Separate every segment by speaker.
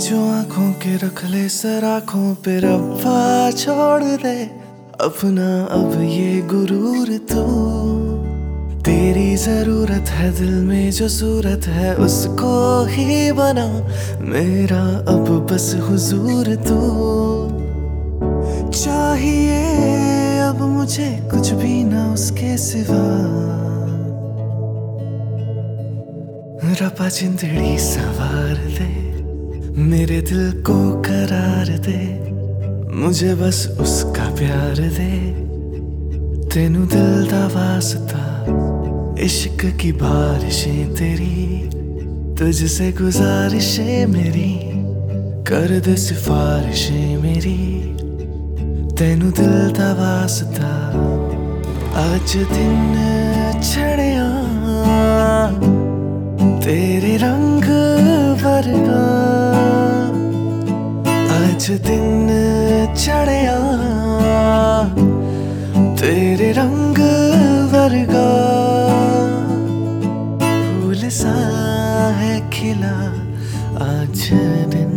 Speaker 1: जो आंखों के रख ले सराखों पे रब्बा छोड़ दे अपना अब ये गुरूर तू। तेरी जरूरत है दिल में जो सूरत है उसको ही बना मेरा अब बस हुजूर तू। चाहिए अब मुझे कुछ भी ना उसके सिवा, रब्बा जिंदड़ी सवार दे मेरे दिल को करार दे, मुझे बस उसका प्यार दे। तेनू दिल दा वास्ता इश्क की बारिशें तेरी, तुझसे गुजारिशें मेरी कर दे सिफारिशें मेरी। तेनू दिल दा वास्ता अज दिन छड़िया तेरे रंग वर्गा, अज दिन चढ़िया तेरे रंग वर्गा। फूल सा है खिला आज दिन,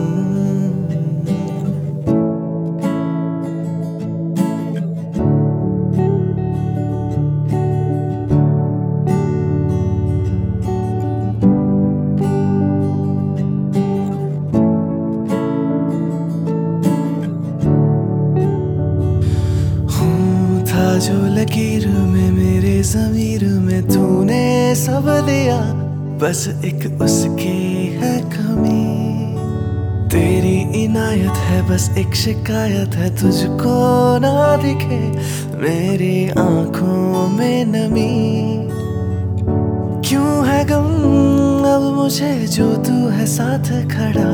Speaker 1: जो लकीर में मेरे ज़मीर में तूने सब दिया, बस एक उसकी है कमी। तेरी इनायत है बस एक शिकायत है तुझको ना दिखे मेरी आंखों में नमी। क्यों है गम अब मुझे जो तू है साथ खड़ा,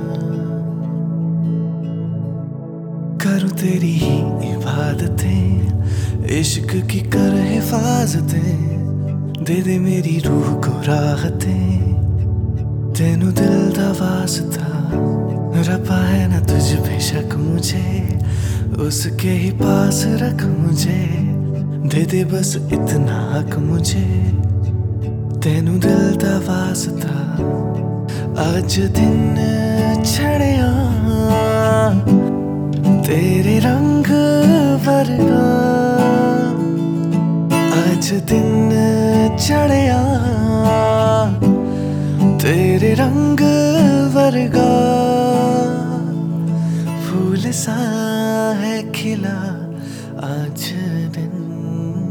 Speaker 1: करूं तेरी ही इबादतें इश्क की कर हिफाजतें, दे दे मेरी रूह को राहतें। तेनू दिल दा वास्ता रब्बा है ना तुझ बेशक मुझे, उसके ही पास रख मुझे, दे दे बस इतना हक मुझे। तेनू दिल दा वास्ता अज दिन छड़िया तेरे रंग वर्गा, अज दिन चढ़िया तेरे रंग वर्गा। फूल सा है खिला आज दिन।